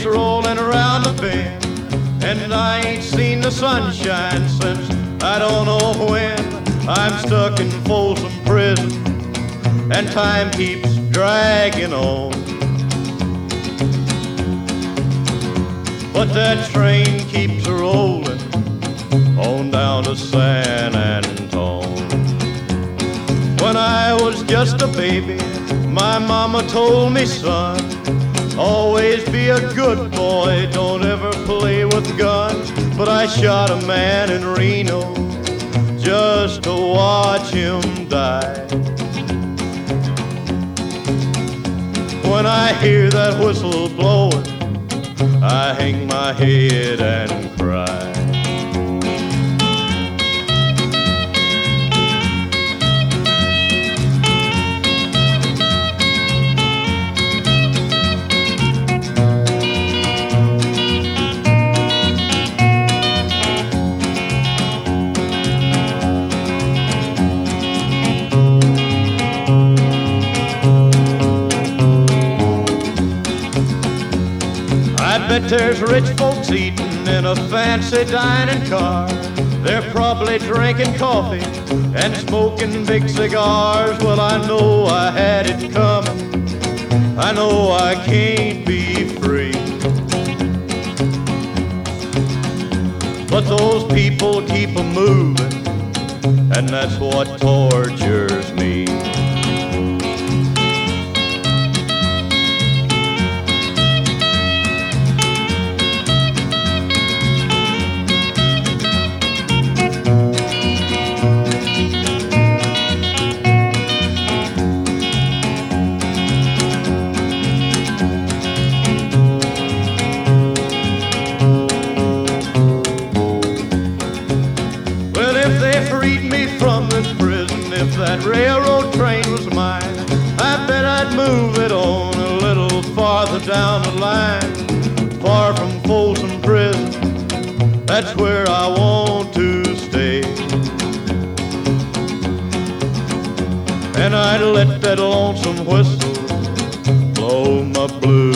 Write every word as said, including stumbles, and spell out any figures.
It's rolling around the bend, and I ain't seen the sunshine since I don't know when. I'm stuck in Folsom Prison, and time keeps dragging on. But that train keeps rolling on down to San Antone. When I was just a baby, my mama told me, son, always be a good boy, don't ever play with guns. But I shot a man in Reno just to watch him die. When I hear that whistle blowing, I hang my head and cry. I bet there's rich folks eating in a fancy dining car. They're probably drinking coffee and smoking big cigars. Well, I know I had it coming, I know I can't be free. But those people keep a moving, and that's what tortures me. Freed me from this prison, if that railroad train was mine, I bet I'd move it on a little farther down the line. Far from Folsom Prison, that's where I want to stay. And I'd let that lonesome whistle blow my blues